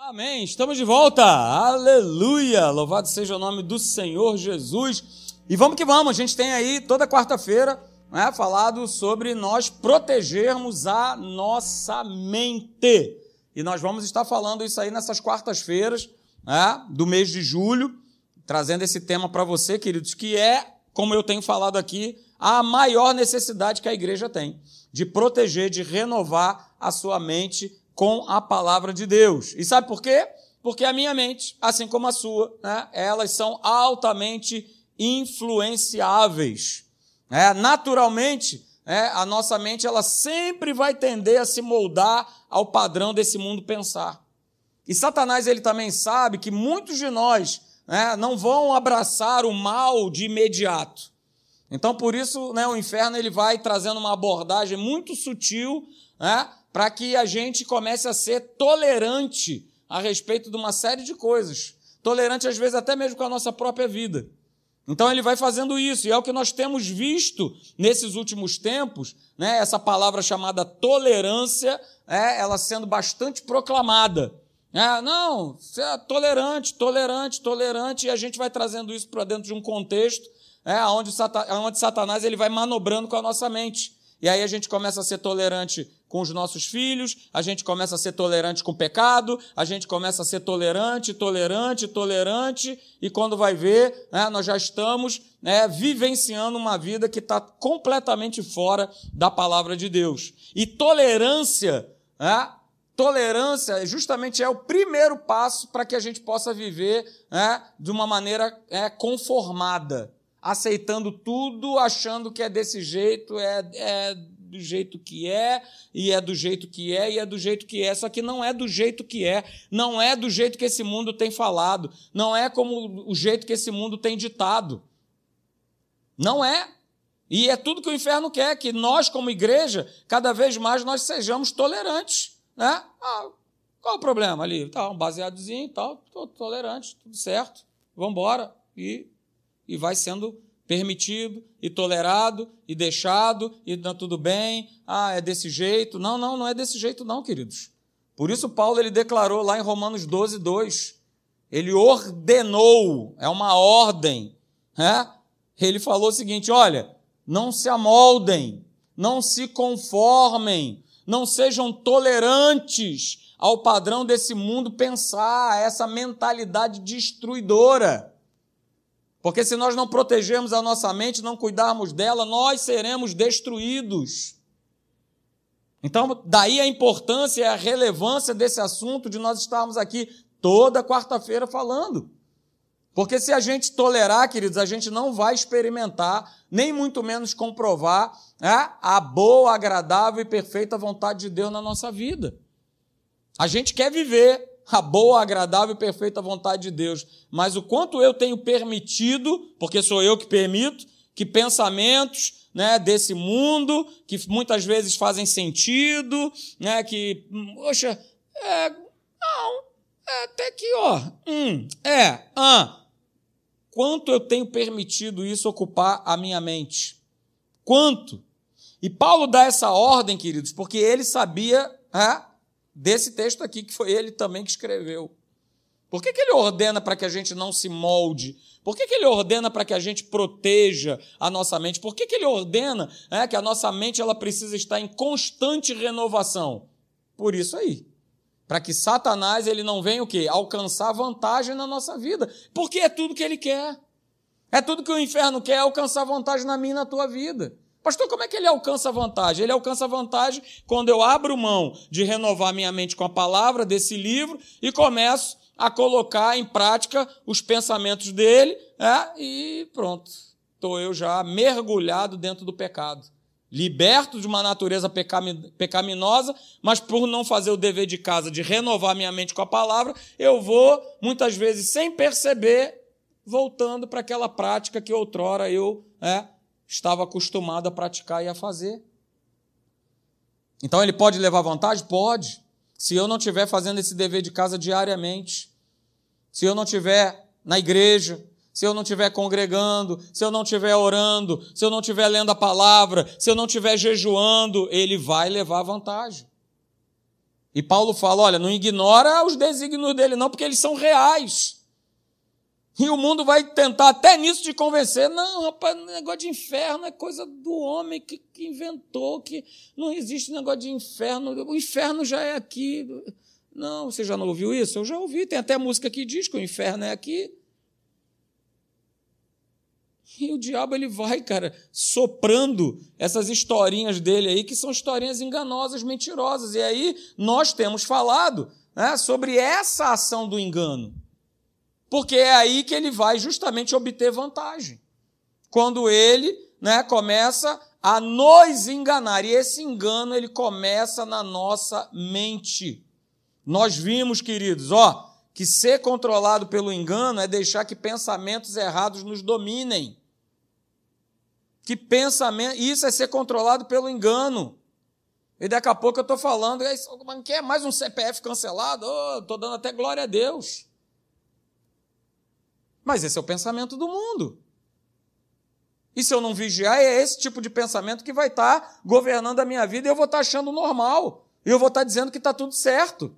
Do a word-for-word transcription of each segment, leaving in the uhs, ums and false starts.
Amém, estamos de volta, aleluia, louvado seja o nome do Senhor Jesus, e vamos que vamos, a gente tem aí toda quarta-feira, né, falado sobre nós protegermos a nossa mente, e nós vamos estar falando isso aí nessas quartas-feiras, né, do mês de julho, trazendo esse tema para você, queridos, que é, como eu tenho falado aqui, a maior necessidade que a igreja tem, de proteger, de renovar a sua mente com a palavra de Deus. E sabe por quê? Porque a minha mente, assim como a sua, né, elas são altamente influenciáveis. É, naturalmente, é, a nossa mente ela sempre vai tender a se moldar ao padrão desse mundo pensar. E Satanás ele também sabe que muitos de nós, né, não vão abraçar o mal de imediato. Então, por isso, né, o inferno ele vai trazendo uma abordagem muito sutil, né, para que a gente comece a ser tolerante a respeito de uma série de coisas. Tolerante, às vezes, até mesmo com a nossa própria vida. Então, ele vai fazendo isso, e é o que nós temos visto nesses últimos tempos, né, essa palavra chamada tolerância, é, ela sendo bastante proclamada. É, não, você é tolerante, tolerante, tolerante, e a gente vai trazendo isso para dentro de um contexto é, onde, onde Satanás ele vai manobrando com a nossa mente. E aí a gente começa a ser tolerante com os nossos filhos, a gente começa a ser tolerante com o pecado, a gente começa a ser tolerante, tolerante, tolerante, e quando vai ver, né, nós já estamos né, vivenciando uma vida que está completamente fora da palavra de Deus. E tolerância, né, tolerância justamente é o primeiro passo para que a gente possa viver né, de uma maneira é, conformada, aceitando tudo, achando que é desse jeito, é, é do jeito que é, e é do jeito que é, e é do jeito que é, só que não é do jeito que é, não é do jeito que esse mundo tem falado, não é como o jeito que esse mundo tem ditado. Não é. E é tudo que o inferno quer, que nós, como igreja, cada vez mais nós sejamos tolerantes. Né? Ah, qual o problema ali? Tá, um baseadozinho e tal, tô tolerante, tudo certo, vamos embora, e... e vai sendo permitido e tolerado e deixado e não, tudo bem, ah, é desse jeito. Não, não, não é desse jeito não, queridos. Por isso Paulo ele declarou lá em Romanos doze, dois, ele ordenou, é uma ordem, né? Ele falou o seguinte, olha, não se amoldem, não se conformem, não sejam tolerantes ao padrão desse mundo pensar, essa mentalidade destruidora. Porque se nós não protegermos a nossa mente, não cuidarmos dela, nós seremos destruídos. Então, daí a importância e a relevância desse assunto de nós estarmos aqui toda quarta-feira falando. Porque se a gente tolerar, queridos, a gente não vai experimentar, nem muito menos comprovar né, a boa, agradável e perfeita vontade de Deus na nossa vida. A gente quer viver a boa, agradável e perfeita vontade de Deus. Mas o quanto eu tenho permitido, porque sou eu que permito, que pensamentos né, desse mundo, que muitas vezes fazem sentido, né, que, poxa, é, não, é até que, ó, hum, é, ah, quanto eu tenho permitido isso ocupar a minha mente? Quanto? E Paulo dá essa ordem, queridos, porque ele sabia... É, desse texto aqui, que foi ele também que escreveu. Por que que ele ordena para que a gente não se molde? Por que que ele ordena para que a gente proteja a nossa mente? Por que que ele ordena é, que a nossa mente ela precisa estar em constante renovação? Por isso aí. Para que Satanás ele não venha o quê? Alcançar vantagem na nossa vida. Porque é tudo que ele quer. É tudo que o inferno quer, alcançar vantagem na minha e na tua vida. Pastor, como é que ele alcança vantagem? Ele alcança vantagem quando eu abro mão de renovar minha mente com a palavra desse livro e começo a colocar em prática os pensamentos dele é, e pronto. Estou eu já mergulhado dentro do pecado. Liberto de uma natureza pecaminosa, mas por não fazer o dever de casa de renovar minha mente com a palavra, eu vou, muitas vezes, sem perceber, voltando para aquela prática que outrora eu... É, estava acostumado a praticar e a fazer. Então, ele pode levar vantagem? Pode. Se eu não estiver fazendo esse dever de casa diariamente, se eu não estiver na igreja, se eu não estiver congregando, se eu não estiver orando, se eu não estiver lendo a palavra, se eu não estiver jejuando, ele vai levar vantagem. E Paulo fala, olha, não ignora os desígnios dele não, porque eles são reais. E o mundo vai tentar até nisso te convencer. Não, rapaz, negócio de inferno é coisa do homem que, que inventou, que não existe negócio de inferno. O inferno já é aqui. Não, você já não ouviu isso? Eu já ouvi. Tem até música que diz que o inferno é aqui. E o diabo, ele vai, cara, soprando essas historinhas dele aí, que são historinhas enganosas, mentirosas. E aí nós temos falado, né, sobre essa ação do engano. Porque é aí que ele vai justamente obter vantagem. Quando ele, né, começa a nos enganar. E esse engano, ele começa na nossa mente. Nós vimos, queridos, ó, que ser controlado pelo engano é deixar que pensamentos errados nos dominem. Que pensamento... Isso é ser controlado pelo engano. E daqui a pouco eu estou falando, quer mais um C P F cancelado? Oh, estou dando até glória a Deus. Mas esse é o pensamento do mundo. E se eu não vigiar, é esse tipo de pensamento que vai estar governando a minha vida e eu vou estar achando normal. E eu vou estar dizendo que está tudo certo.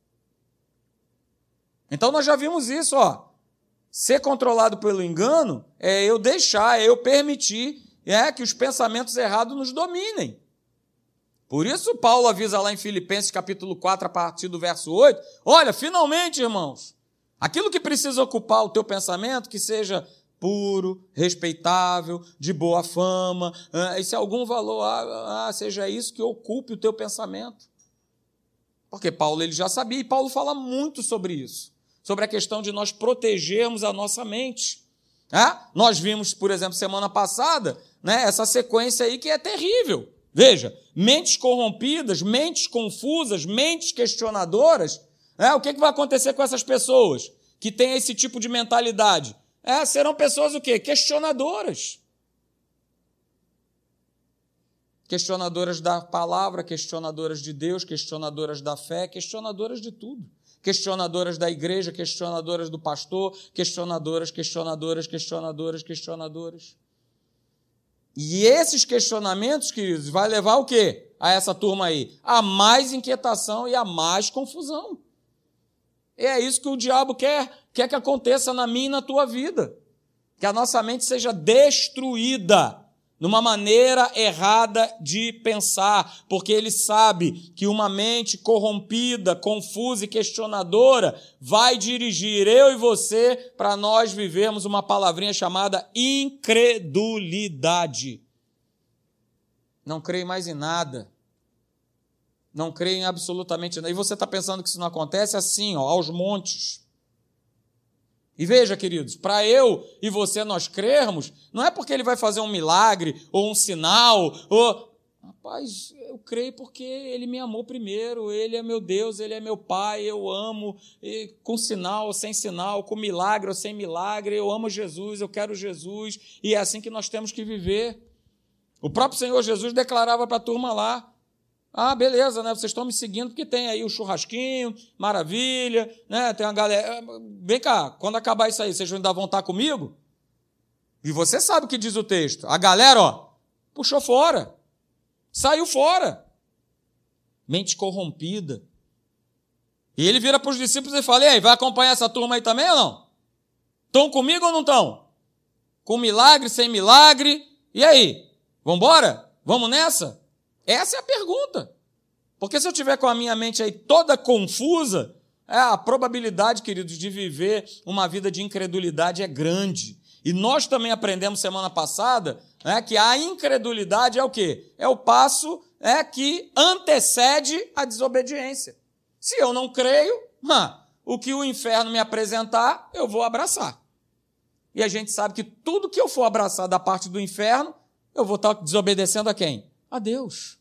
Então nós já vimos isso, ó. Ser controlado pelo engano é eu deixar, é eu permitir é, que os pensamentos errados nos dominem. Por isso Paulo avisa lá em Filipenses capítulo quatro, a partir do verso oito, olha, finalmente, irmãos, aquilo que precisa ocupar o teu pensamento, que seja puro, respeitável, de boa fama, e se algum valor, ah, seja isso que ocupe o teu pensamento. Porque Paulo ele já sabia, e Paulo fala muito sobre isso, sobre a questão de nós protegermos a nossa mente. É? Nós vimos, por exemplo, semana passada, né, essa sequência aí que é terrível. Veja, mentes corrompidas, mentes confusas, mentes questionadoras. É, o que, que vai acontecer com essas pessoas que têm esse tipo de mentalidade? É, serão pessoas o quê? Questionadoras. Questionadoras da palavra, questionadoras de Deus, questionadoras da fé, questionadoras de tudo. Questionadoras da igreja, questionadoras do pastor, questionadoras, questionadoras, questionadoras, questionadoras. E esses questionamentos, queridos, vai levar o quê? A essa turma aí? A mais inquietação e a mais confusão. E é isso que o diabo quer, quer que aconteça na minha e na tua vida. Que a nossa mente seja destruída numa maneira errada de pensar, porque ele sabe que uma mente corrompida, confusa e questionadora vai dirigir eu e você para nós vivermos uma palavrinha chamada incredulidade. Não creio mais em nada. Não creio em absolutamente nada. E você está pensando que isso não acontece assim, ó, aos montes. E veja, queridos, para eu e você nós crermos, não é porque ele vai fazer um milagre ou um sinal, ou... Rapaz, eu creio porque ele me amou primeiro, ele é meu Deus, ele é meu Pai, eu amo, e com sinal ou sem sinal, com milagre ou sem milagre, eu amo Jesus, eu quero Jesus, e é assim que nós temos que viver. O próprio Senhor Jesus declarava para a turma lá, ah, beleza, né? Vocês estão me seguindo porque tem aí o churrasquinho, maravilha, né? Tem uma galera... Vem cá, quando acabar isso aí, vocês ainda vão estar comigo? E você sabe o que diz o texto. A galera, ó, puxou fora. Saiu fora. Mente corrompida. E ele vira para os discípulos e fala, e aí, vai acompanhar essa turma aí também ou não? Estão comigo ou não estão? Com milagre, sem milagre? E aí? Vamos embora? Vamos nessa? Essa é a pergunta. Porque se eu tiver com a minha mente aí toda confusa, é, a probabilidade, queridos, de viver uma vida de incredulidade é grande. E nós também aprendemos semana passada, né, que a incredulidade é o quê? É o passo é, que antecede a desobediência. Se eu não creio, hum, o que o inferno me apresentar, eu vou abraçar. E a gente sabe que tudo que eu for abraçar da parte do inferno, eu vou estar desobedecendo a quem? A Deus.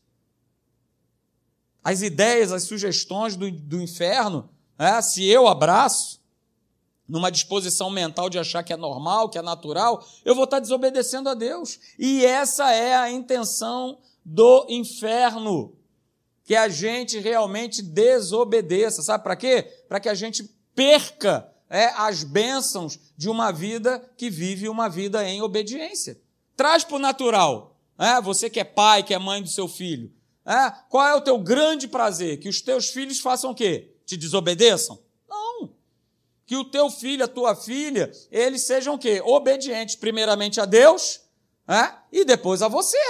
As ideias, as sugestões do, do inferno, é, se eu abraço, numa disposição mental de achar que é normal, que é natural, eu vou estar desobedecendo a Deus. E essa é a intenção do inferno, que a gente realmente desobedeça. Sabe para quê? Para que a gente perca é, as bênçãos de uma vida que vive uma vida em obediência. Traz para o natural. É, você que é pai, que é mãe do seu filho. É? Qual é o teu grande prazer? Que os teus filhos façam o quê? Te desobedeçam? Não. Que o teu filho, a tua filha, eles sejam o quê? Obedientes, primeiramente a Deus, é? E depois a você.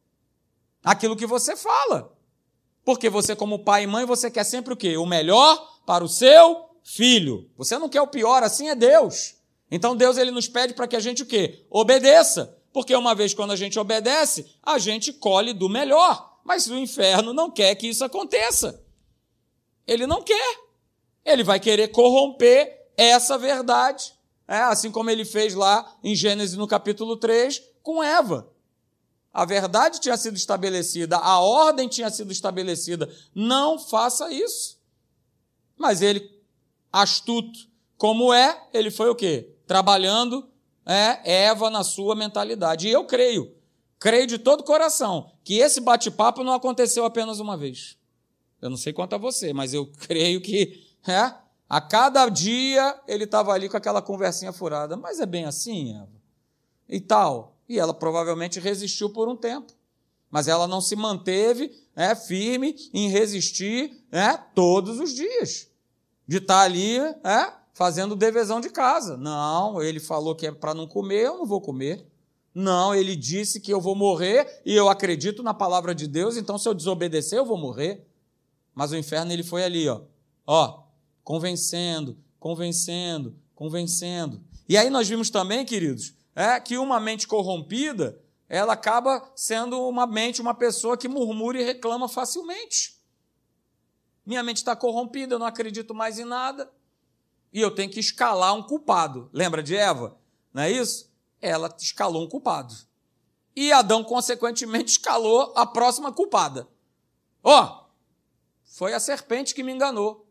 Aquilo que você fala. Porque você, como pai e mãe, você quer sempre o quê? O melhor para o seu filho. Você não quer o pior, assim é Deus. Então Deus ele nos pede para que a gente o quê? Obedeça. Porque uma vez quando a gente obedece, a gente colhe do melhor. Mas o inferno não quer que isso aconteça. Ele não quer. Ele vai querer corromper essa verdade. É, assim como ele fez lá em Gênesis no capítulo três com Eva. A verdade tinha sido estabelecida, a ordem tinha sido estabelecida. Não faça isso. Mas ele, astuto como é, ele foi o quê? Trabalhando é, Eva na sua mentalidade. E eu creio, creio de todo o coração, que esse bate-papo não aconteceu apenas uma vez. Eu não sei quanto a você, mas eu creio que é, a cada dia ele estava ali com aquela conversinha furada. Mas é bem assim, Eva? E tal. E ela provavelmente resistiu por um tempo. Mas ela não se manteve é, firme em resistir é, todos os dias. De estar ali é, fazendo o deverzão de casa. Não, ele falou que é para não comer, eu não vou comer. Não, ele disse que eu vou morrer e eu acredito na palavra de Deus, então se eu desobedecer eu vou morrer. Mas o inferno ele foi ali, ó, ó, convencendo, convencendo, convencendo. E aí nós vimos também, queridos, é que uma mente corrompida, ela acaba sendo uma mente, uma pessoa que murmura e reclama facilmente. Minha mente está corrompida, eu não acredito mais em nada, e eu tenho que escalar um culpado. Lembra de Eva? Não é isso? Ela escalou um culpado. E Adão, consequentemente, escalou a próxima culpada. Ó, oh, foi a serpente que me enganou.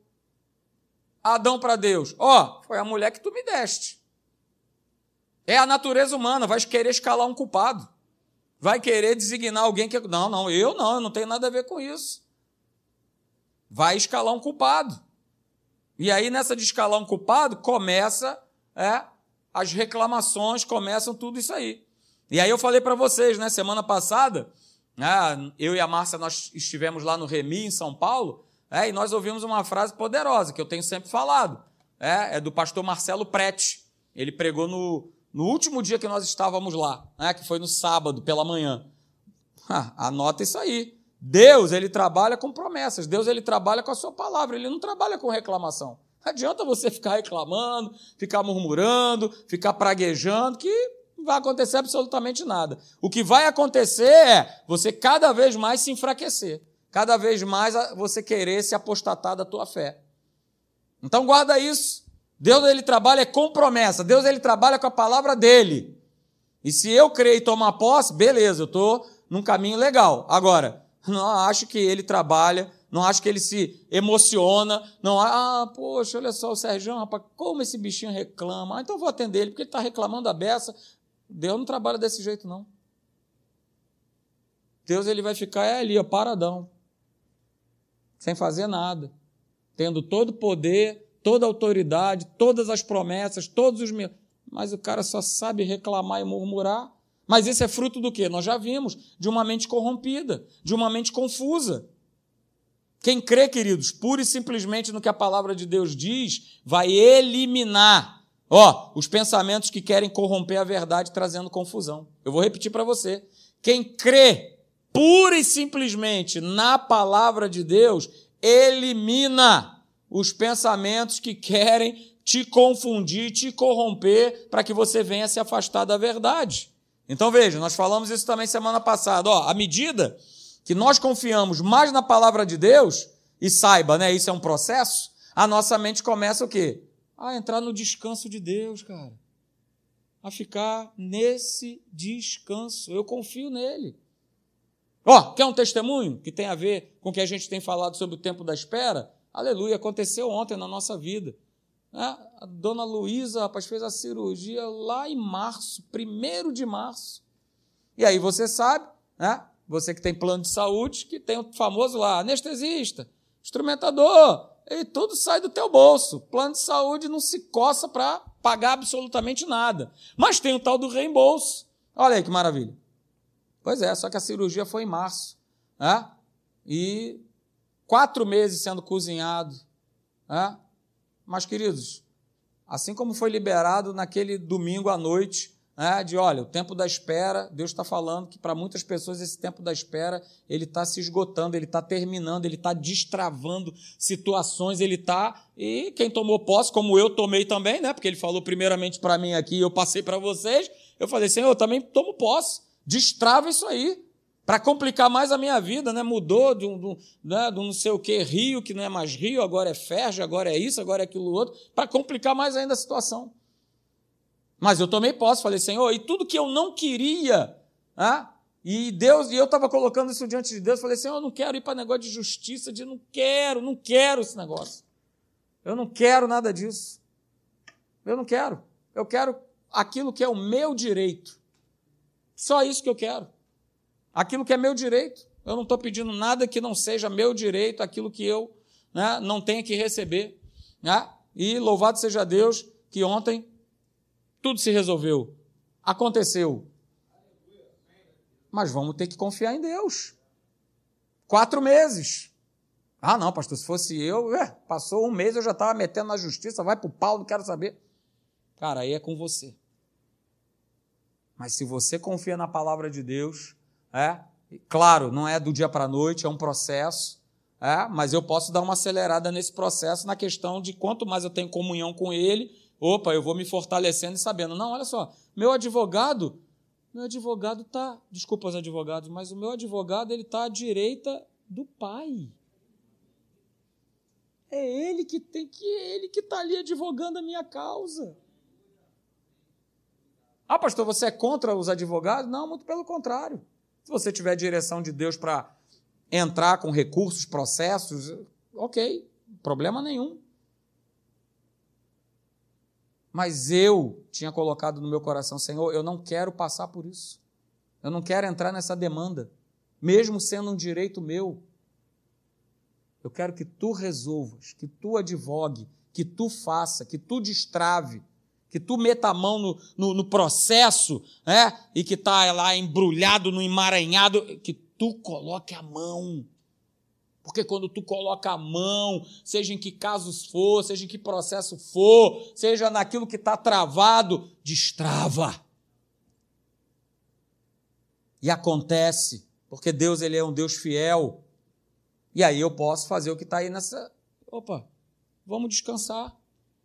Adão para Deus, ó, oh, foi a mulher que tu me deste. É a natureza humana, vai querer escalar um culpado. Vai querer designar alguém que... Não, não, eu não, eu não tenho nada a ver com isso. Vai escalar um culpado. E aí, nessa de escalar um culpado, começa, é, as reclamações, começam tudo isso aí. E aí eu falei para vocês, né, semana passada, né, eu e a Márcia, nós estivemos lá no Remi, em São Paulo, é, e nós ouvimos uma frase poderosa, que eu tenho sempre falado, é, é do pastor Marcelo Prete. Ele pregou no... No último dia que nós estávamos lá, né, que foi no sábado, pela manhã. Ah, anota isso aí. Deus, ele trabalha com promessas. Deus, ele trabalha com a sua palavra. Ele não trabalha com reclamação. Não adianta você ficar reclamando, ficar murmurando, ficar praguejando, que não vai acontecer absolutamente nada. O que vai acontecer é você cada vez mais se enfraquecer. Cada vez mais você querer se apostatar da tua fé. Então, guarda isso. Deus, ele trabalha com promessa. Deus, ele trabalha com a palavra dele. E se eu creio e tomar posse, beleza, eu estou num caminho legal. Agora, não acho que ele trabalha, não acho que ele se emociona, não, ah, poxa, olha só o Sérgio, rapaz, como esse bichinho reclama. Ah, então eu vou atender ele, porque ele está reclamando a beça. Deus não trabalha desse jeito, não. Deus, ele vai ficar é ali, ó, paradão, sem fazer nada, tendo todo o poder, toda a autoridade, todas as promessas, todos os... Mas o cara só sabe reclamar e murmurar. Mas isso é fruto do quê? Nós já vimos, de uma mente corrompida, de uma mente confusa. Quem crê, queridos, pura e simplesmente no que a palavra de Deus diz, vai eliminar, ó, os pensamentos que querem corromper a verdade, trazendo confusão. Eu vou repetir para você. Quem crê pura e simplesmente na palavra de Deus, elimina os pensamentos que querem te confundir, te corromper, para que você venha se afastar da verdade. Então, veja, nós falamos isso também semana passada. Ó, à medida que nós confiamos mais na palavra de Deus, e saiba, né, isso é um processo, a nossa mente começa o quê? A entrar no descanso de Deus, cara. A ficar nesse descanso. Eu confio nele. Ó, quer um testemunho que tem a ver com o que a gente tem falado sobre o tempo da espera? Aleluia, aconteceu ontem na nossa vida. A dona Luísa, rapaz, fez a cirurgia lá em março, primeiro de março. E aí você sabe, né? Você que tem plano de saúde, que tem o famoso lá, anestesista, instrumentador, e tudo sai do teu bolso. Plano de saúde não se coça para pagar absolutamente nada. Mas tem o tal do reembolso. Olha aí que maravilha. Pois é, só que a cirurgia foi em março. Né? e quatro meses sendo cozinhado. Né? Mas, queridos, assim como foi liberado naquele domingo à noite, né, de, olha, o tempo da espera, Deus está falando que para muitas pessoas esse tempo da espera, ele está se esgotando, ele está terminando, ele está destravando situações, ele está, e quem tomou posse, como eu tomei também, né, porque ele falou primeiramente para mim aqui, eu passei para vocês, eu falei, Senhor, eu também tomo posse, destrava isso aí, para complicar mais a minha vida, né, mudou de um, de um, né, de um não sei o que, Rio, que não é mais Rio, agora é Ferge, agora é isso, agora é aquilo outro, para complicar mais ainda a situação. Mas eu tomei posse, falei, Senhor, e tudo que eu não queria, né? e Deus, e eu estava colocando isso diante de Deus, falei, Senhor, eu não quero ir para negócio de justiça, de não quero, não quero esse negócio. Eu não quero nada disso. Eu não quero. Eu quero aquilo que é o meu direito. Só isso que eu quero. Aquilo que é meu direito. Eu não estou pedindo nada que não seja meu direito, aquilo que eu, né, não tenha que receber. Né? E louvado seja Deus que ontem tudo se resolveu, aconteceu. Mas vamos ter que confiar em Deus. Quatro meses. Ah, não, pastor, se fosse eu, é, passou um mês, eu já estava metendo na justiça, vai para o pau, não quero saber. Cara, aí é com você. Mas se você confia na palavra de Deus, é, claro, não é do dia para a noite, é um processo, é, mas eu posso dar uma acelerada nesse processo na questão de quanto mais eu tenho comunhão com Ele, opa, eu vou me fortalecendo e sabendo. Não, olha só, meu advogado, meu advogado está, desculpa os advogados, mas o meu advogado ele está à direita do Pai. É ele que tem que, é ele que está ali advogando a minha causa. Ah, pastor, você é contra os advogados? Não, muito pelo contrário. Se você tiver direção de Deus para entrar com recursos, processos, ok, problema nenhum. Mas eu tinha colocado no meu coração, Senhor, eu não quero passar por isso. Eu não quero entrar nessa demanda, mesmo sendo um direito meu. Eu quero que tu resolvas, que tu advogue, que tu faça, que tu destrave, que tu meta a mão no, no, no processo, né? E que está lá embrulhado, no emaranhado, que tu coloque a mão. Porque quando tu coloca a mão, seja em que casos for, seja em que processo for, seja naquilo que está travado, destrava. E acontece, porque Deus ele é um Deus fiel. E aí eu posso fazer o que está aí nessa... Opa, vamos descansar.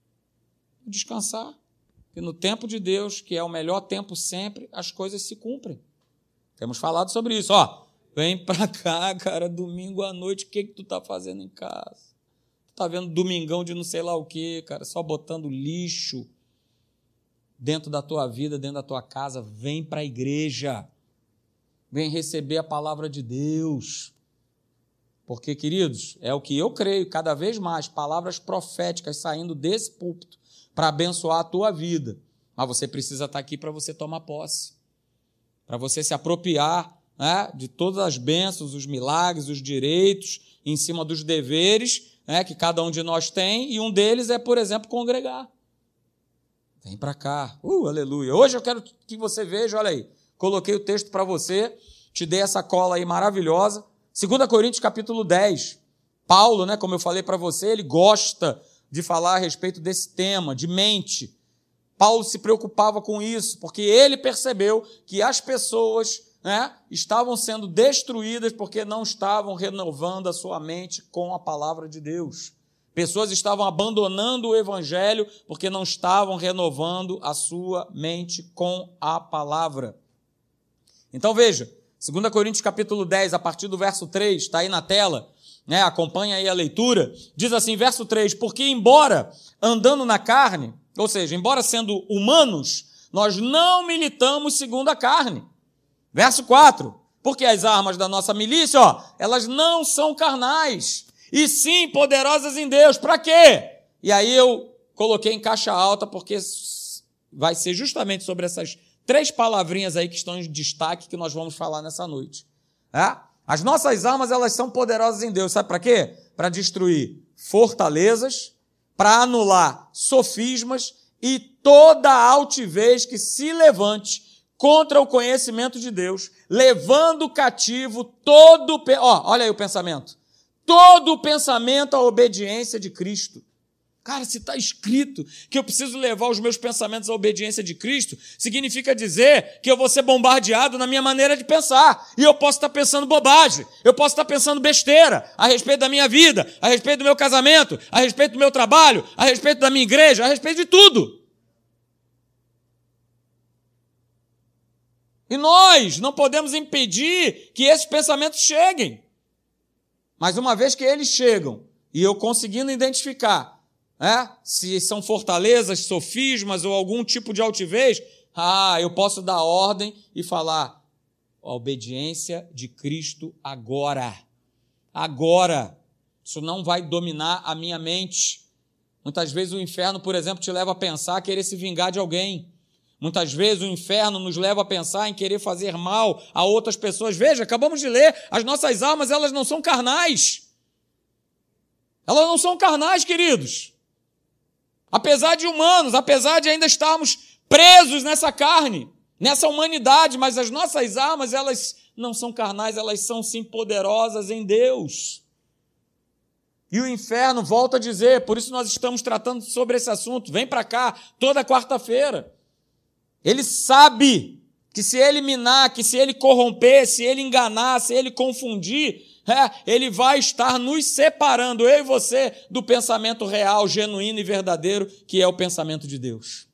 Descansar. E no tempo de Deus, que é o melhor tempo sempre, as coisas se cumprem. Temos falado sobre isso, ó. Vem pra cá, cara, domingo à noite, o que que tu tá fazendo em casa? Tu tá vendo domingão de não sei lá o quê, cara, só botando lixo dentro da tua vida, dentro da tua casa. Vem para a igreja. Vem receber a palavra de Deus. Porque, queridos, é o que eu creio, cada vez mais, palavras proféticas saindo desse púlpito para abençoar a tua vida. Mas você precisa estar aqui para você tomar posse, para você se apropriar, né, de todas as bênçãos, os milagres, os direitos, em cima dos deveres, né, que cada um de nós tem, e um deles é, por exemplo, congregar. Vem para cá. Uh, aleluia. Hoje eu quero que você veja, olha aí, coloquei o texto para você, te dei essa cola aí maravilhosa. Segunda Coríntios, capítulo dez. Paulo, né, como eu falei para você, ele gosta de falar a respeito desse tema, de mente. Paulo se preocupava com isso, porque ele percebeu que as pessoas, né, estavam sendo destruídas porque não estavam renovando a sua mente com a palavra de Deus. Pessoas estavam abandonando o evangelho porque não estavam renovando a sua mente com a palavra. Então veja, Segunda Coríntios capítulo dez, a partir do verso três, está aí na tela, né? Acompanha aí a leitura, diz assim, verso três, porque embora andando na carne, ou seja, embora sendo humanos, nós não militamos segundo a carne. Verso quatro, porque as armas da nossa milícia, ó, elas não são carnais, e sim poderosas em Deus. Para quê? E aí eu coloquei em caixa alta, porque vai ser justamente sobre essas três palavrinhas aí que estão em destaque que nós vamos falar nessa noite. É? As nossas armas, elas são poderosas em Deus. Sabe para quê? Para destruir fortalezas, para anular sofismas e toda altivez que se levante contra o conhecimento de Deus, levando cativo todo... Ó, olha aí o pensamento. Todo o pensamento à obediência de Cristo. Cara, se está escrito que eu preciso levar os meus pensamentos à obediência de Cristo, significa dizer que eu vou ser bombardeado na minha maneira de pensar. E eu posso estar pensando bobagem, eu posso estar pensando besteira a respeito da minha vida, a respeito do meu casamento, a respeito do meu trabalho, a respeito da minha igreja, a respeito de tudo. E nós não podemos impedir que esses pensamentos cheguem. Mas uma vez que eles chegam, e eu conseguindo identificar, É? se são fortalezas, sofismas ou algum tipo de altivez, ah, eu posso dar ordem e falar a obediência de Cristo agora. Agora. Isso não vai dominar a minha mente. Muitas vezes o inferno, por exemplo, te leva a pensar, querer se vingar de alguém. Muitas vezes o inferno nos leva a pensar em querer fazer mal a outras pessoas. Veja, acabamos de ler, as nossas almas, elas não são carnais. Elas não são carnais, queridos. Apesar de humanos, apesar de ainda estarmos presos nessa carne, nessa humanidade, mas as nossas almas, elas não são carnais, elas são sim poderosas em Deus. E o inferno volta a dizer, por isso nós estamos tratando sobre esse assunto, vem para cá toda quarta-feira. Ele sabe que se ele minar, que se ele corromper, se ele enganar, se ele confundir, É, ele vai estar nos separando, eu e você, do pensamento real, genuíno e verdadeiro, que é o pensamento de Deus.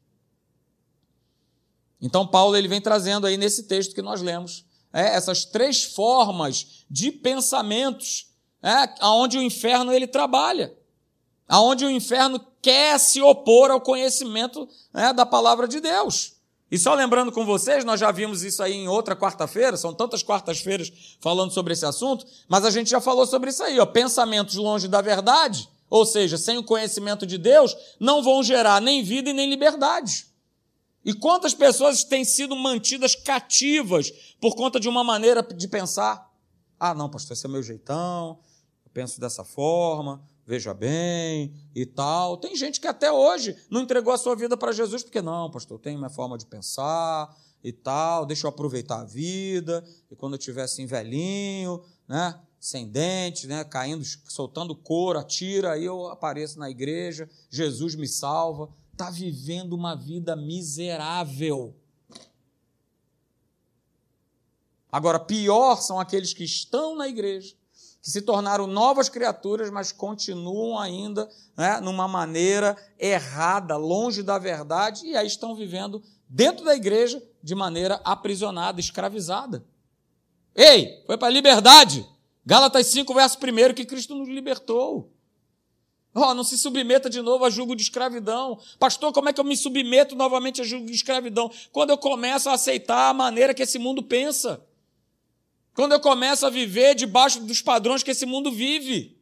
Então, Paulo ele vem trazendo aí nesse texto que nós lemos, é, essas três formas de pensamentos, é, onde o inferno ele trabalha, onde o inferno quer se opor ao conhecimento, é, da palavra de Deus. E só lembrando com vocês, nós já vimos isso aí em outra quarta-feira, são tantas quartas-feiras falando sobre esse assunto, mas a gente já falou sobre isso aí, ó, pensamentos longe da verdade, ou seja, sem o conhecimento de Deus, não vão gerar nem vida e nem liberdade. E quantas pessoas têm sido mantidas cativas por conta de uma maneira de pensar? Ah, não, pastor, esse é meu jeitão, eu penso dessa forma, veja bem e tal. Tem gente que até hoje não entregou a sua vida para Jesus, porque não, pastor, eu tenho minha forma de pensar e tal, deixa eu aproveitar a vida, e quando eu estiver assim velhinho, né, sem dente, né, caindo, soltando couro, atira, aí eu apareço na igreja, Jesus me salva. Está vivendo uma vida miserável. Agora, pior são aqueles que estão na igreja, que se tornaram novas criaturas, mas continuam ainda, né, numa maneira errada, longe da verdade, e aí estão vivendo dentro da igreja de maneira aprisionada, escravizada. Ei, foi para a liberdade. Gálatas cinco, verso primeiro, que Cristo nos libertou. Oh, não se submeta de novo a jugo de escravidão. Pastor, como é que eu me submeto novamente a jugo de escravidão? Quando eu começo a aceitar a maneira que esse mundo pensa. Quando eu começo a viver debaixo dos padrões que esse mundo vive.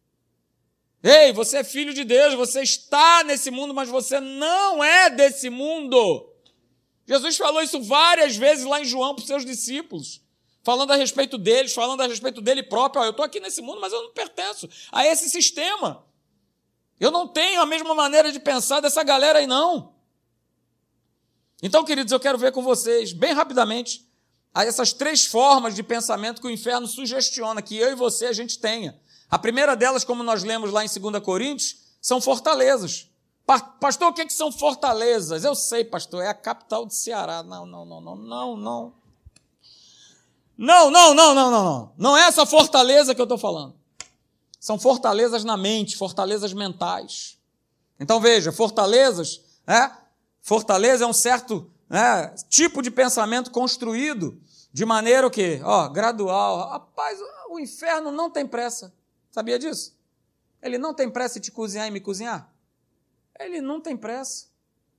Ei, você é filho de Deus, você está nesse mundo, mas você não é desse mundo. Jesus falou isso várias vezes lá em João para os seus discípulos, falando a respeito deles, falando a respeito dele próprio. Oh, eu estou aqui nesse mundo, mas eu não pertenço a esse sistema. Eu não tenho a mesma maneira de pensar dessa galera aí, não. Então, queridos, eu quero ver com vocês, bem rapidamente, essas três formas de pensamento que o inferno sugestiona, que eu e você a gente tenha. A primeira delas, como nós lemos lá em dois Coríntios, são fortalezas. Pastor, o que são fortalezas? Eu sei, pastor, é a capital do Ceará. Não, não, não, não, não, não. Não, não, não, não, não, não. Não é essa fortaleza que eu estou falando. São fortalezas na mente, fortalezas mentais. Então, veja, fortalezas, né? Fortaleza é um certo, né, tipo de pensamento construído de maneira o quê? Ó, gradual. Rapaz, o inferno não tem pressa. Sabia disso? Ele não tem pressa em te cozinhar e me cozinhar. Ele não tem pressa.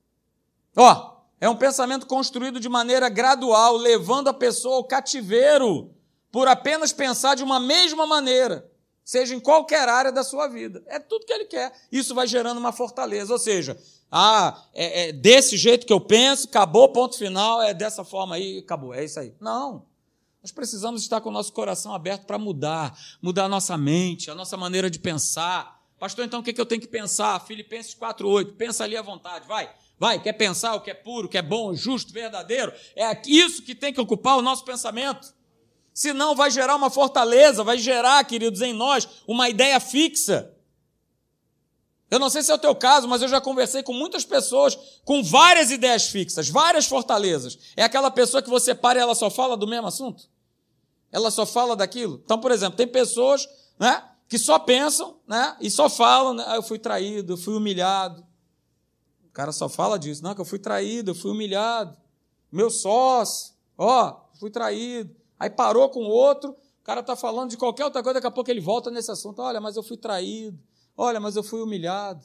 Ó, é um pensamento construído de maneira gradual, levando a pessoa ao cativeiro por apenas pensar de uma mesma maneira, seja em qualquer área da sua vida. É tudo que ele quer. Isso vai gerando uma fortaleza. Ou seja, ah, é, é desse jeito que eu penso, acabou, ponto final, é dessa forma aí, acabou, é isso aí. Não. Nós precisamos estar com o nosso coração aberto para mudar, mudar a nossa mente, a nossa maneira de pensar. Pastor, então o que eu tenho que pensar? Filipenses quatro, oito, pensa ali à vontade, vai. Vai, quer pensar o que é puro, o que é bom, justo, verdadeiro? É isso que tem que ocupar o nosso pensamento. Senão vai gerar uma fortaleza, vai gerar, queridos, em nós, uma ideia fixa. Eu não sei se é o teu caso, mas eu já conversei com muitas pessoas com várias ideias fixas, várias fortalezas. É aquela pessoa que você para e ela só fala do mesmo assunto? Ela só fala daquilo? Então, por exemplo, tem pessoas, né, que só pensam, né, e só falam, né, ah, eu fui traído, eu fui humilhado. O cara só fala disso. Não, que eu fui traído, eu fui humilhado. Meu sócio, ó, fui traído. Aí parou com o outro, o cara está falando de qualquer outra coisa, daqui a pouco ele volta nesse assunto. Olha, mas eu fui traído. Olha, mas eu fui humilhado.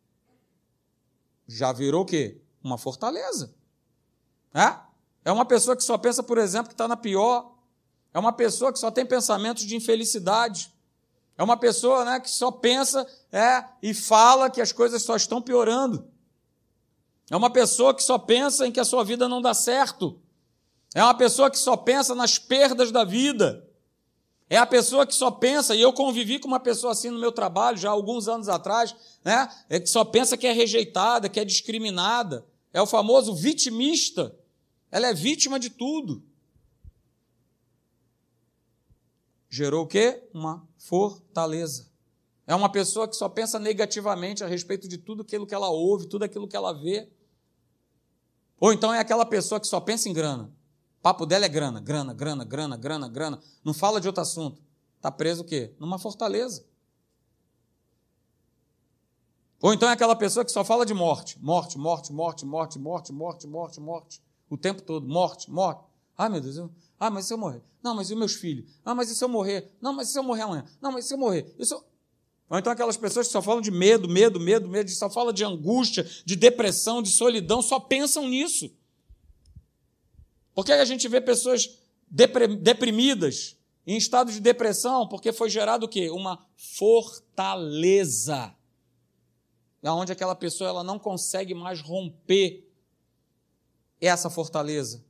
Já virou o quê? Uma fortaleza. É? É uma pessoa que só pensa, por exemplo, que está na pior. É uma pessoa que só tem pensamentos de infelicidade. É uma pessoa, né, que só pensa é, e fala que as coisas só estão piorando. É uma pessoa que só pensa em que a sua vida não dá certo. É uma pessoa que só pensa nas perdas da vida. É a pessoa que só pensa, e eu convivi com uma pessoa assim no meu trabalho, já há alguns anos atrás, né, é que só pensa que é rejeitada, que é discriminada. É o famoso vitimista. Ela é vítima de tudo. Gerou o quê? Uma fortaleza. É uma pessoa que só pensa negativamente a respeito de tudo aquilo que ela ouve, tudo aquilo que ela vê. Ou então é aquela pessoa que só pensa em grana. O papo dela é grana, grana, grana, grana, grana, grana. Não fala de outro assunto. Está preso o quê? Numa fortaleza. Ou então é aquela pessoa que só fala de morte. Morte, morte, morte, morte, morte, morte, morte, morte. O tempo todo. Morte, morte. Ah, meu Deus. Eu... Ah, mas e se eu morrer? Não, mas e os meus filhos? Ah, mas e se eu morrer? Não, mas e se eu morrer amanhã? Não, mas e se eu morrer? Isso... Ou então aquelas pessoas que só falam de medo, medo, medo, medo, só falam de angústia, de depressão, de solidão, só pensam nisso. Por que a gente vê pessoas deprimidas, em estado de depressão? Porque foi gerado o quê? Uma fortaleza. Onde aquela pessoa ela não consegue mais romper essa fortaleza.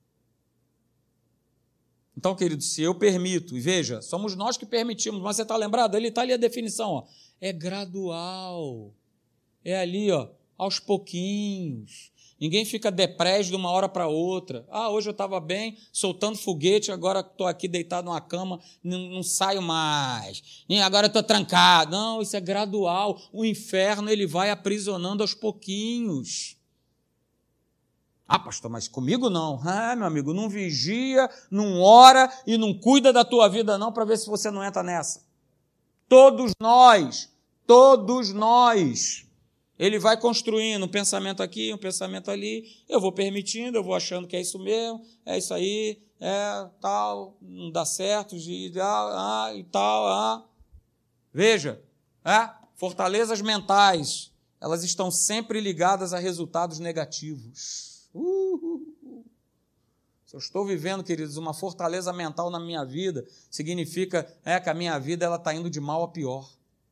Então, querido, se eu permito, e veja, somos nós que permitimos, mas você está lembrado? Ele está ali a definição, ó, é gradual. É ali, ó, aos pouquinhos. Ninguém fica depressa de uma hora para outra. Ah, hoje eu estava bem, soltando foguete, agora estou aqui deitado numa cama, não, não saio mais. E agora estou trancado. Não, isso é gradual. O inferno ele vai aprisionando aos pouquinhos. Ah, pastor, mas comigo não. Ah, meu amigo, não vigia, não ora e não cuida da tua vida não para ver se você não entra nessa. Todos nós, todos nós. Ele vai construindo um pensamento aqui, um pensamento ali, eu vou permitindo, eu vou achando que é isso mesmo, é isso aí, é tal, não dá certo, e tal, ah, e tal, ah. Veja, é, fortalezas mentais, elas estão sempre ligadas a resultados negativos. Uh, Se eu estou vivendo, queridos, uma fortaleza mental na minha vida, significa é, que a minha vida ela está indo de mal a pior.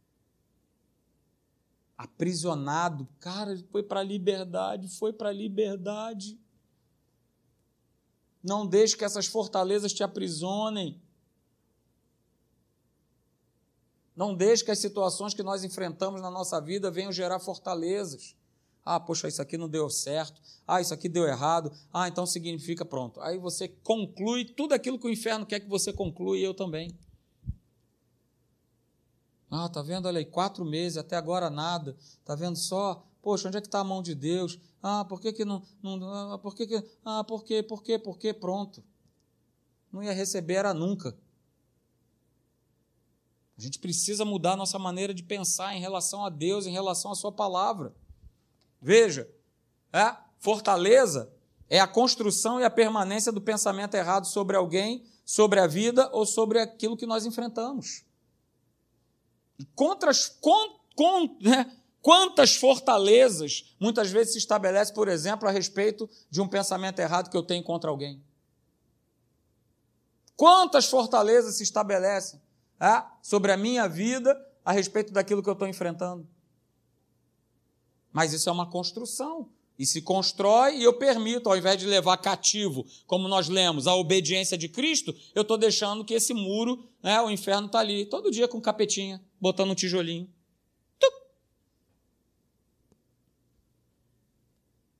Aprisionado, cara, foi para a liberdade, foi para a liberdade. Não deixe que essas fortalezas te aprisionem. Não deixe que as situações que nós enfrentamos na nossa vida venham gerar fortalezas. Ah, poxa, isso aqui não deu certo. Ah, isso aqui deu errado. Ah, então significa pronto. Aí você conclui tudo aquilo que o inferno quer que você conclua e eu também. Ah, tá vendo? Olha aí, quatro meses, até agora nada. Tá vendo só? Poxa, onde é que está a mão de Deus? Ah, por que que não... não ah, por que que... Ah, por quê? Por quê? Por quê? Pronto. Não ia receber, era nunca. A gente precisa mudar a nossa maneira de pensar em relação a Deus, em relação à sua palavra. Veja, é, fortaleza é a construção e a permanência do pensamento errado sobre alguém, sobre a vida ou sobre aquilo que nós enfrentamos. E contra as, con, con, né, quantas fortalezas muitas vezes se estabelece, por exemplo, a respeito de um pensamento errado que eu tenho contra alguém? Quantas fortalezas se estabelecem é, sobre a minha vida a respeito daquilo que eu estou enfrentando? Mas isso é uma construção. E se constrói e eu permito, ao invés de levar cativo, como nós lemos, a obediência de Cristo, eu estou deixando que esse muro, né, o inferno está ali, todo dia com capetinha, botando um tijolinho. Tuc.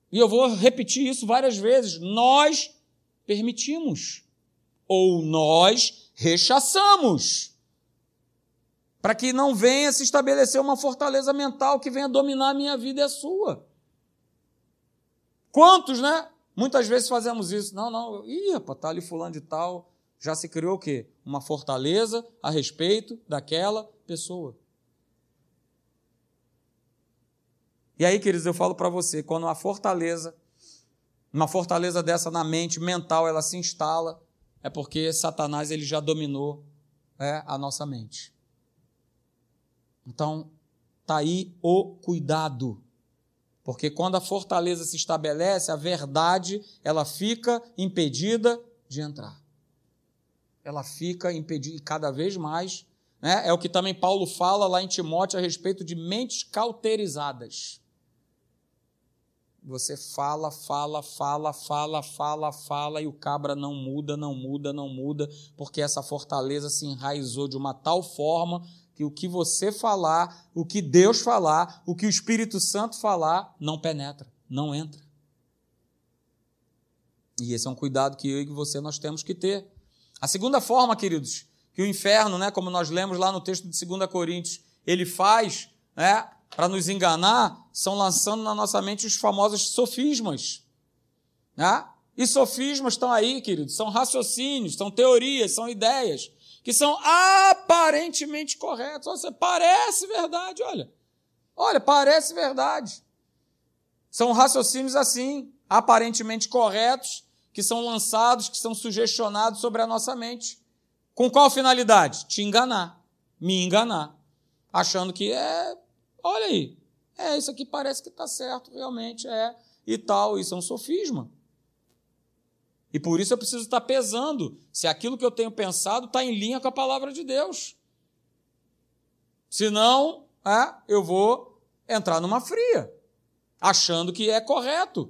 E eu vou repetir isso várias vezes. Nós permitimos ou nós rechaçamos, para que não venha se estabelecer uma fortaleza mental que venha dominar a minha vida e a sua. Quantos, né? Muitas vezes fazemos isso. Não, não, ih, rapaz, tá ali fulano de tal, já se criou o quê? Uma fortaleza a respeito daquela pessoa. E aí, queridos, eu falo para você, quando uma fortaleza, uma fortaleza dessa na mente mental, ela se instala, é porque Satanás ele já dominou é, a nossa mente. Então, está aí o cuidado. Porque quando a fortaleza se estabelece, a verdade ela fica impedida de entrar. Ela fica impedida, e cada vez mais, né, é o que também Paulo fala lá em Timóteo a respeito de mentes cauterizadas. Você fala, fala, fala, fala, fala, fala, e o cabra não muda, não muda, não muda, porque essa fortaleza se enraizou de uma tal forma que o que você falar, o que Deus falar, o que o Espírito Santo falar, não penetra, não entra. E esse é um cuidado que eu e você nós temos que ter. A segunda forma, queridos, que o inferno, né, como nós lemos lá no texto de segunda Coríntios, ele faz, né, para nos enganar, são lançando na nossa mente os famosos sofismas. Né? E sofismas estão aí, queridos, são raciocínios, são teorias, são ideias, que são aparentemente corretas. Você parece verdade, olha. Olha, parece verdade. São raciocínios assim, aparentemente corretos, que são lançados, que são sugestionados sobre a nossa mente. Com qual finalidade? Te enganar, me enganar, achando que é, olha aí, é, isso aqui parece que está certo, realmente é, e tal, isso é um sofisma. E por isso eu preciso estar pesando se aquilo que eu tenho pensado está em linha com a palavra de Deus. Senão, é, eu vou entrar numa fria, achando que é correto.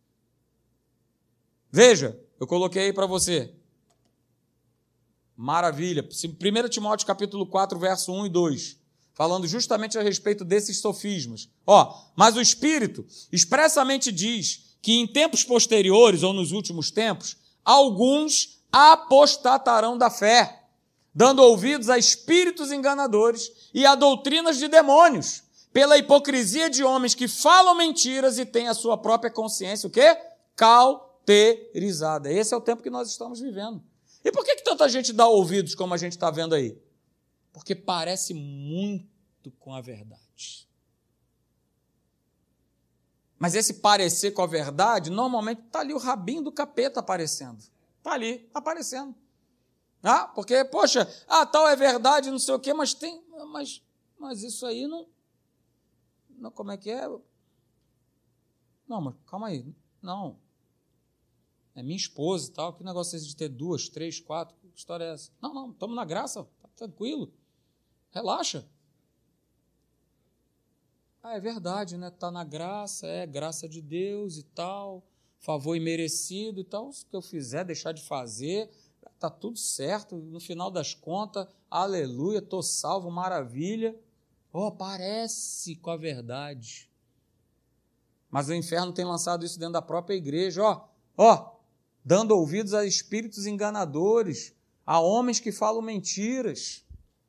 Veja, eu coloquei aí para você. Maravilha. primeiro Timóteo capítulo quatro, verso um e dois. Falando justamente a respeito desses sofismas. Ó, mas o Espírito expressamente diz que em tempos posteriores, ou nos últimos tempos, alguns apostatarão da fé, dando ouvidos a espíritos enganadores e a doutrinas de demônios, pela hipocrisia de homens que falam mentiras e têm a sua própria consciência, o quê? Cauterizada. Esse é o tempo que nós estamos vivendo. E por que, que tanta gente dá ouvidos como a gente está vendo aí? Porque parece muito com a verdade. Mas esse parecer com a verdade, normalmente está ali o rabinho do capeta aparecendo. Está ali, aparecendo. Ah, porque, poxa, ah, tal é verdade, não sei o quê, mas tem. Mas, mas isso aí não, não. Como é que é? Não, mas calma aí. Não. É minha esposa e tal. Que negócio é esse de ter duas, três, quatro? Que história é essa? Não, não, estamos na graça, tá tranquilo. Relaxa. Ah, é verdade, né? Está na graça, é graça de Deus e tal, favor imerecido e tal. Se o que eu fizer, deixar de fazer, está tudo certo. No final das contas, aleluia, estou salvo, maravilha. Oh, parece com a verdade. Mas o inferno tem lançado isso dentro da própria igreja, ó, ó, dando ouvidos a espíritos enganadores, a homens que falam mentiras.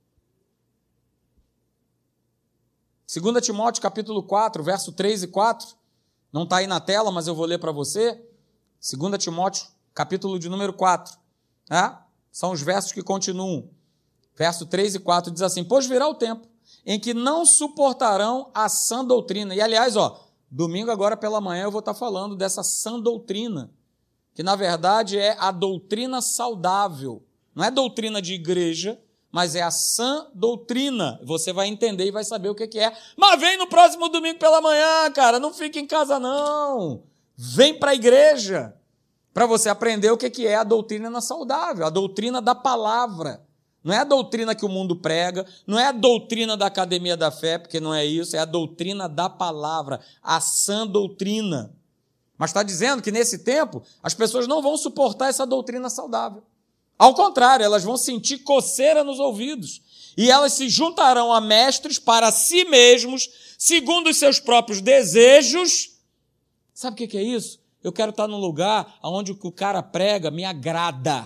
Segunda Timóteo, capítulo quatro, verso três e quatro, não está aí na tela, mas eu vou ler para você. Segunda Timóteo, capítulo de número quatro, né? São os versos que continuam. Verso três e quatro diz assim: pois virá o tempo em que não suportarão a sã doutrina. E, aliás, ó, domingo agora pela manhã eu vou estar falando dessa sã doutrina, que na verdade é a doutrina saudável. Não é doutrina de igreja, mas é a sã doutrina. Você vai entender e vai saber o que é. Mas vem no próximo domingo pela manhã, cara. Não fica em casa, não. Vem para a igreja para você aprender o que é a doutrina saudável, a doutrina da palavra. Não é a doutrina que o mundo prega, não é a doutrina da academia da fé, porque não é isso, é a doutrina da palavra, a sã doutrina. Mas está dizendo que nesse tempo as pessoas não vão suportar essa doutrina saudável. Ao contrário, elas vão sentir coceira nos ouvidos e elas se juntarão a mestres para si mesmos, segundo os seus próprios desejos, Sabe o que é isso? Eu quero estar num lugar onde o que o cara prega me agrada.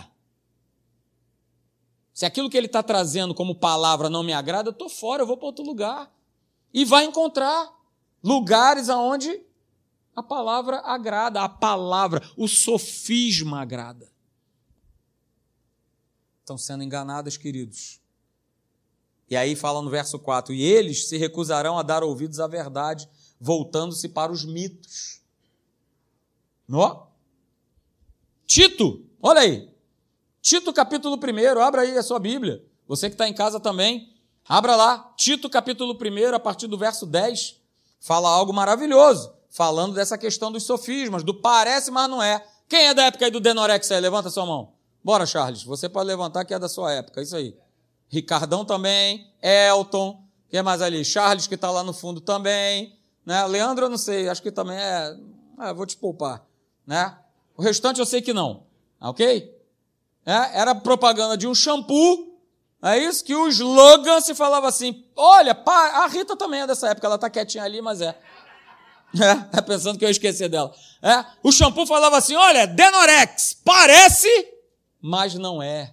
Se aquilo que ele está trazendo como palavra não me agrada, eu estou fora, eu vou para outro lugar. E vai encontrar lugares onde a palavra agrada, a palavra, o sofisma agrada. Estão sendo enganadas, queridos. E aí fala no verso quatro, e eles se recusarão a dar ouvidos à verdade, voltando-se para os mitos. Ó. Tito, olha aí. Tito capítulo um, abra aí a sua Bíblia. Você que está em casa também, abra lá. Tito capítulo um, a partir do verso dez, fala algo maravilhoso, falando dessa questão dos sofismas, do parece, mas não é. Quem é da época aí do Denorex aí? Levanta a sua mão. Bora, Charles, você pode levantar que é da sua época, isso aí. Ricardão também, Elton, quem é mais ali? Charles, que está lá no fundo também, né? Leandro, eu não sei, acho que também é... Ah, vou te poupar, né? O restante eu sei que não, ok? É, era propaganda de um shampoo, é isso? Que o slogan se falava assim, olha, pá, a Rita também é dessa época, ela está quietinha ali, mas é. É, é pensando que eu ia esquecer dela. É, o shampoo falava assim, olha, Denorex, parece, mas não é.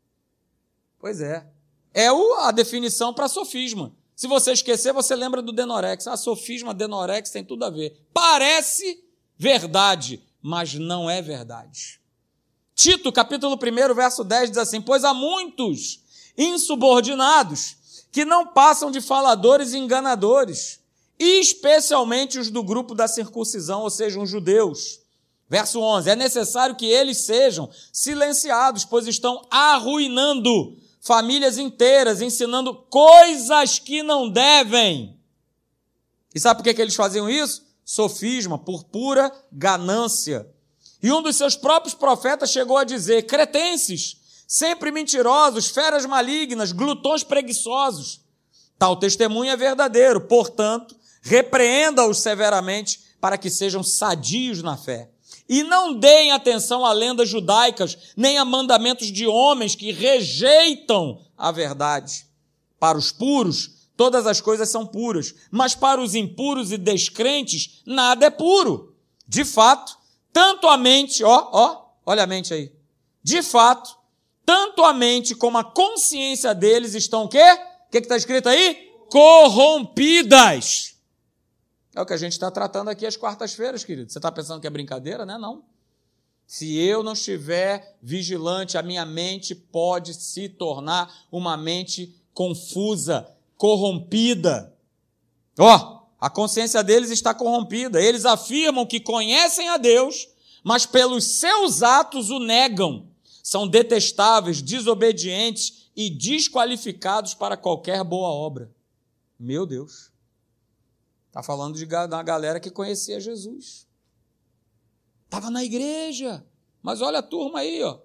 Pois é. É o, a definição para sofisma. Se você esquecer, você lembra do Denorex. Ah, sofisma, Denorex, tem tudo a ver. Parece verdade, mas não é verdade. Tito, capítulo um, verso dez, diz assim, pois há muitos insubordinados que não passam de faladores e enganadores, especialmente os do grupo da circuncisão, ou seja, os judeus. Verso onze, é necessário que eles sejam silenciados, pois estão arruinando famílias inteiras, ensinando coisas que não devem. E sabe por que, que eles faziam isso? Sofisma, por pura ganância. E um dos seus próprios profetas chegou a dizer, cretenses, sempre mentirosos, feras malignas, glutões preguiçosos. Tal testemunho é verdadeiro, portanto, repreenda-os severamente para que sejam sadios na fé. E não deem atenção a lendas judaicas, nem a mandamentos de homens que rejeitam a verdade. Para os puros, todas as coisas são puras, mas para os impuros e descrentes, nada é puro. De fato, tanto a mente, ó, ó, olha a mente aí. De fato, tanto a mente como a consciência deles estão o quê? O que está escrito aí? Corrompidas. É o que a gente está tratando aqui às quartas-feiras, querido. Você está pensando que é brincadeira, né? Não. Se eu não estiver vigilante, a minha mente pode se tornar uma mente confusa, corrompida. Ó, oh, a consciência deles está corrompida. Eles afirmam que conhecem a Deus, mas pelos seus atos o negam. São detestáveis, desobedientes e desqualificados para qualquer boa obra. Meu Deus. Está falando de uma galera que conhecia Jesus. Estava na igreja. Mas olha a turma aí, ó.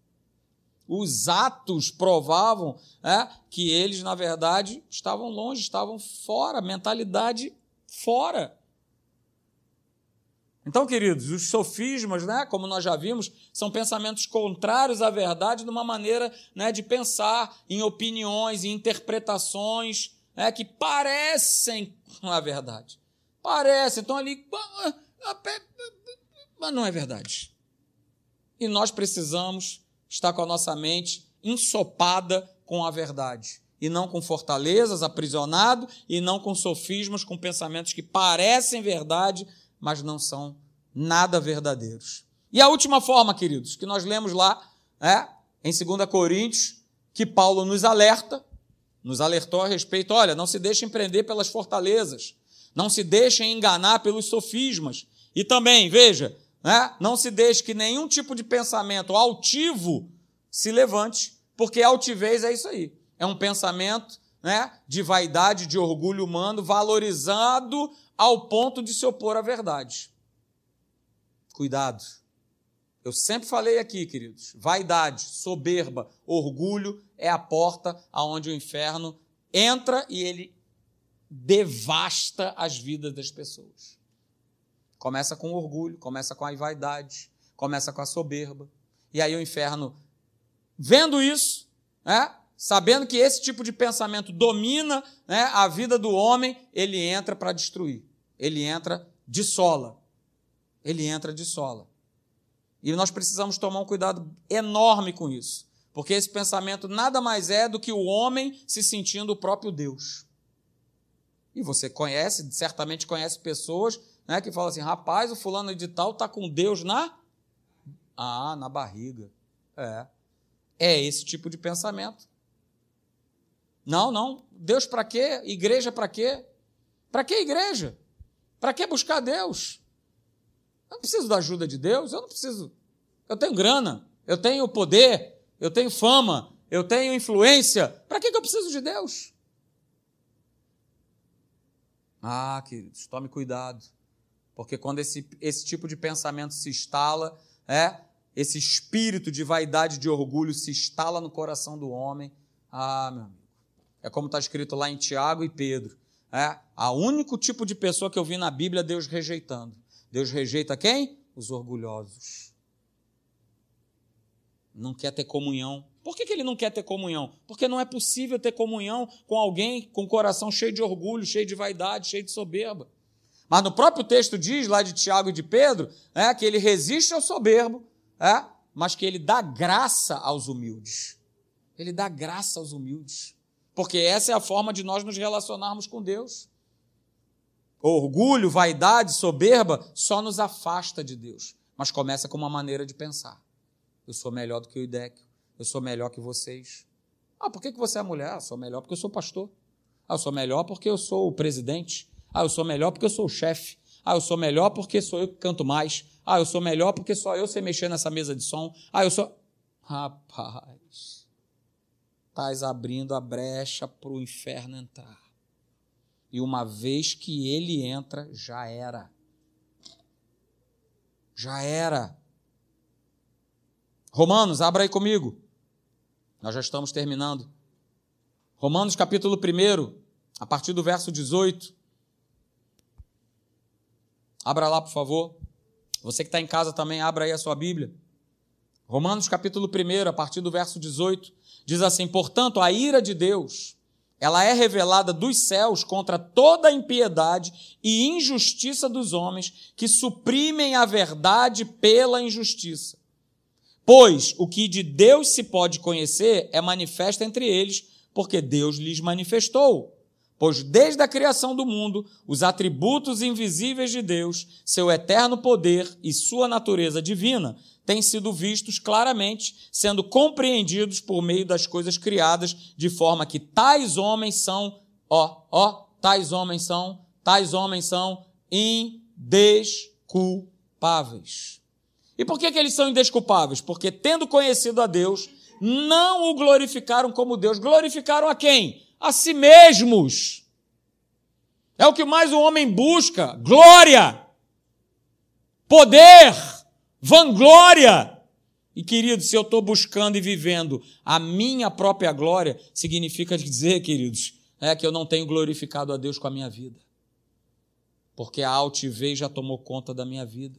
Os atos provavam é, que eles, na verdade, estavam longe, estavam fora, mentalidade fora. Então, queridos, os sofismas, né, como nós já vimos, são pensamentos contrários à verdade de uma maneira, né, de pensar em opiniões, em interpretações, é, que parecem a verdade. Parecem, estão ali, mas não é verdade. E nós precisamos estar com a nossa mente ensopada com a verdade, e não com fortalezas, aprisionado, e não com sofismas, com pensamentos que parecem verdade, mas não são nada verdadeiros. E a última forma, queridos, que nós lemos lá, é, em dois Coríntios, que Paulo nos alerta, nos alertou a respeito, olha, não se deixem prender pelas fortalezas, não se deixem enganar pelos sofismas. E também, veja, né, não se deixe que nenhum tipo de pensamento altivo se levante, porque altivez é isso aí. É um pensamento, né, de vaidade, de orgulho humano, valorizado ao ponto de se opor à verdade. Cuidado. Eu sempre falei aqui, queridos, vaidade, soberba, orgulho é a porta aonde o inferno entra e ele devasta as vidas das pessoas. Começa com orgulho, começa com a vaidade, começa com a soberba. E aí o inferno, vendo isso, né, sabendo que esse tipo de pensamento domina, né, a vida do homem, ele entra para destruir. Ele entra de sola. ele entra de sola. E nós precisamos tomar um cuidado enorme com isso, porque esse pensamento nada mais é do que o homem se sentindo o próprio Deus. E você conhece, certamente conhece pessoas, né, que falam assim, rapaz, o fulano de tal está com Deus na... Ah, na barriga. É. É esse tipo de pensamento. Não, não. Deus para quê? Igreja para quê? Para que igreja? Para que buscar Deus? Eu não preciso da ajuda de Deus, eu não preciso. Eu tenho grana, eu tenho poder, eu tenho fama, eu tenho influência. Para que eu preciso de Deus? Ah, queridos, tome cuidado. Porque quando esse, esse tipo de pensamento se instala, é, esse espírito de vaidade, de orgulho se instala no coração do homem, ah, meu amigo, é como está escrito lá em Tiago e Pedro, é, a único tipo de pessoa que eu vi na Bíblia Deus rejeitando. Deus rejeita quem? Os orgulhosos. Não quer ter comunhão. Por que que ele não quer ter comunhão? Porque não é possível ter comunhão com alguém com o coração cheio de orgulho, cheio de vaidade, cheio de soberba. Mas no próprio texto diz, lá de Tiago e de Pedro, é, que ele resiste ao soberbo, é, mas que ele dá graça aos humildes. Ele dá graça aos humildes. Porque essa é a forma de nós nos relacionarmos com Deus. Orgulho, vaidade, soberba só nos afasta de Deus. Mas começa com uma maneira de pensar. Eu sou melhor do que o Idéquio. Eu sou melhor que vocês. Ah, por que que você é mulher? Ah, eu sou melhor porque eu sou pastor. Ah, eu sou melhor porque eu sou o presidente. Ah, eu sou melhor porque eu sou o chefe. Ah, eu sou melhor porque sou eu que canto mais. Ah, eu sou melhor porque só eu sei mexer nessa mesa de som. Ah, eu sou... Rapaz, estás abrindo a brecha para o inferno entrar. E uma vez que ele entra, já era. Já era. Romanos, abra aí comigo. Nós já estamos terminando. Romanos capítulo um, a partir do verso dezoito. Abra lá, por favor. Você que está em casa também, abra aí a sua Bíblia. Romanos capítulo um, a partir do verso dezoito, diz assim, portanto, a ira de Deus, ela é revelada dos céus contra toda a impiedade e injustiça dos homens que suprimem a verdade pela injustiça. Pois o que de Deus se pode conhecer é manifesto entre eles, porque Deus lhes manifestou. Pois desde a criação do mundo, os atributos invisíveis de Deus, seu eterno poder e sua natureza divina, têm sido vistos claramente, sendo compreendidos por meio das coisas criadas, de forma que tais homens são, ó, ó, tais homens são, tais homens são indesculpáveis. E por que que eles são indesculpáveis? Porque, tendo conhecido a Deus, não o glorificaram como Deus. Glorificaram a quem? A si mesmos. É o que mais o homem busca: glória, poder, vanglória. E, queridos, se eu estou buscando e vivendo a minha própria glória, significa dizer, queridos, é que eu não tenho glorificado a Deus com a minha vida. Porque a altivez já tomou conta da minha vida.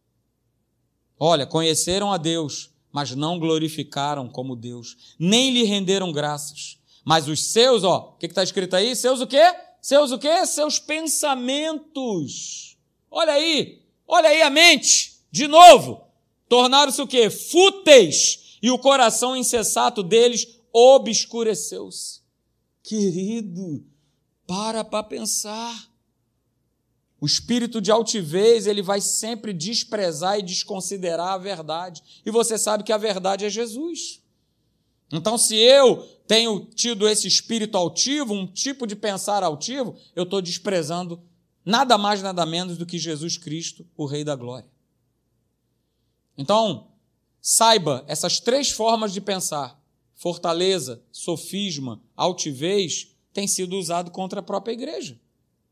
Olha, conheceram a Deus, mas não glorificaram como Deus, nem lhe renderam graças. Mas os seus, ó, o que está escrito aí? Seus o quê? Seus o quê? Seus pensamentos. Olha aí, olha aí a mente, de novo. Tornaram-se o quê? Fúteis, e o coração insensato deles obscureceu-se. Querido, para para pensar. O espírito de altivez, ele vai sempre desprezar e desconsiderar a verdade. E você sabe que a verdade é Jesus. Então, se eu tenho tido esse espírito altivo, um tipo de pensar altivo, eu estou desprezando nada mais, nada menos do que Jesus Cristo, o Rei da Glória. Então, saiba, essas três formas de pensar, fortaleza, sofisma, altivez, têm sido usado contra a própria igreja.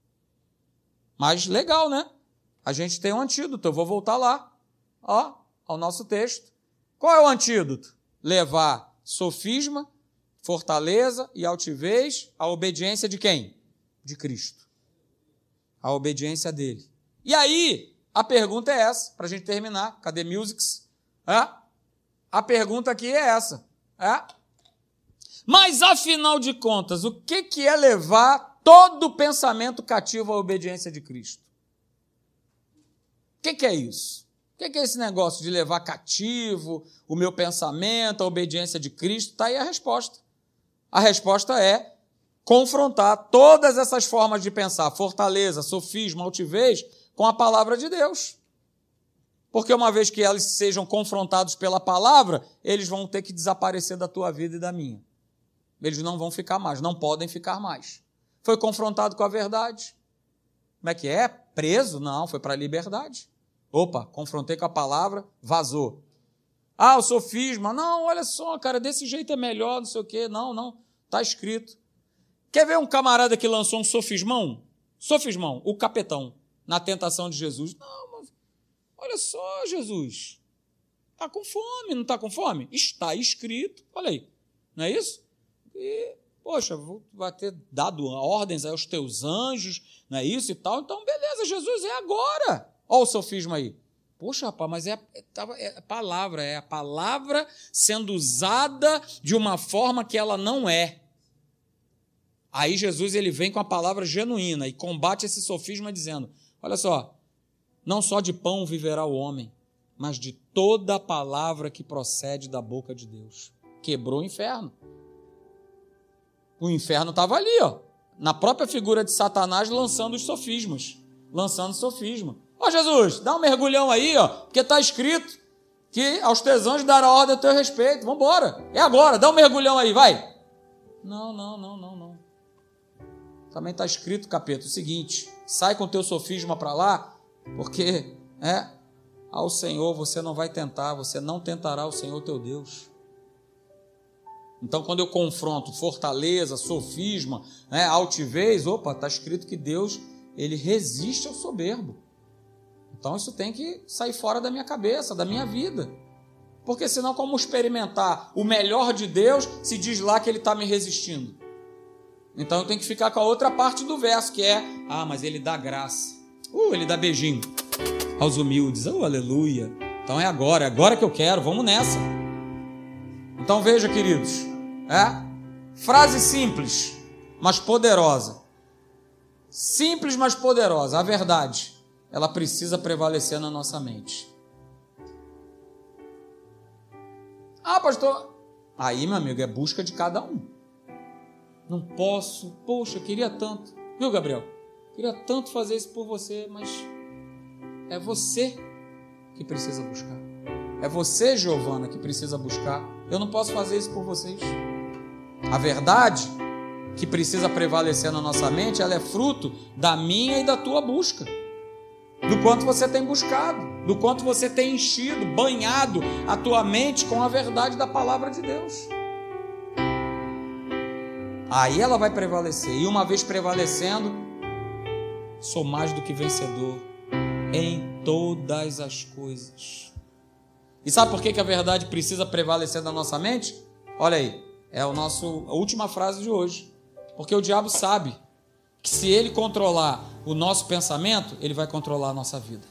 Mas legal, né? A gente tem um antídoto, eu vou voltar lá, ó, ao nosso texto. Qual é o antídoto? Levar sofisma, fortaleza e altivez à obediência de quem? De Cristo. A obediência dele. E aí, a pergunta é essa, para a gente terminar. Cadê Musics? É? A pergunta aqui é essa. É? Mas, afinal de contas, o que que é levar todo pensamento cativo à obediência de Cristo? O que, que é isso? O que, que é esse negócio de levar cativo o meu pensamento, a obediência de Cristo? Está aí a resposta. A resposta é confrontar todas essas formas de pensar, fortaleza, sofisma, altivez, com a palavra de Deus. Porque uma vez que eles sejam confrontados pela palavra, eles vão ter que desaparecer da tua vida e da minha. Eles não vão ficar mais, não podem ficar mais. Foi confrontado com a verdade. Como é que é? Preso? Não, foi para a liberdade. Opa, confrontei com a palavra, vazou. Ah, o sofisma. Não, olha só, cara, desse jeito é melhor, não sei o quê. Não, não, está escrito. Quer ver um camarada que lançou um sofismão? Sofismão, o capetão, na tentação de Jesus. Não, mas olha só, Jesus, está com fome, não está com fome? Está escrito, olha aí, não é isso? E, poxa, vai ter dado ordens aos teus anjos, não é isso e tal? Então, beleza, Jesus, é agora. Olha o sofisma aí. Poxa, rapaz, mas é a, é a palavra, é a palavra sendo usada de uma forma que ela não é. Aí Jesus ele vem com a palavra genuína e combate esse sofisma dizendo, olha só, não só de pão viverá o homem, mas de toda a palavra que procede da boca de Deus. Quebrou o inferno. O inferno estava ali, ó, na própria figura de Satanás lançando os sofismas, lançando sofisma. Ó Jesus, dá um mergulhão aí, ó, porque está escrito que aos teus anjos dará ordem a teu respeito. Vamos embora, é agora, dá um mergulhão aí, vai. Não, não, não, não, não. Também está escrito, capeta, o seguinte, sai com o teu sofisma para lá, porque é, ao Senhor você não vai tentar, você não tentará o Senhor teu Deus. Então, quando eu confronto fortaleza, sofisma, né, altivez, opa, está escrito que Deus, ele resiste ao soberbo. Então, isso tem que sair fora da minha cabeça, da minha vida. Porque senão, como experimentar o melhor de Deus se diz lá que ele está me resistindo? Então, eu tenho que ficar com a outra parte do verso, que é, ah, mas ele dá graça. Uh, ele dá beijinho aos humildes. Oh, aleluia. Então, é agora, é agora que eu quero, vamos nessa. Então, veja, queridos, é? Frase simples, mas poderosa. Simples, mas poderosa. A verdade, ela precisa prevalecer na nossa mente. Ah, pastor, aí, meu amigo, é busca de cada um. Não posso, poxa, queria tanto. Viu, Gabriel? Queria tanto fazer isso por você, mas é você que precisa buscar. É você, Giovana, que precisa buscar. Eu não posso fazer isso por vocês. A verdade que precisa prevalecer na nossa mente, ela é fruto da minha e da tua busca. Do quanto você tem buscado, do quanto você tem enchido, banhado a tua mente com a verdade da palavra de Deus. Aí ela vai prevalecer. E uma vez prevalecendo, sou mais do que vencedor em todas as coisas. E sabe por que que a verdade precisa prevalecer na nossa mente? Olha aí, é o nosso, a última frase de hoje. Porque o diabo sabe que se ele controlar o nosso pensamento, ele vai controlar a nossa vida.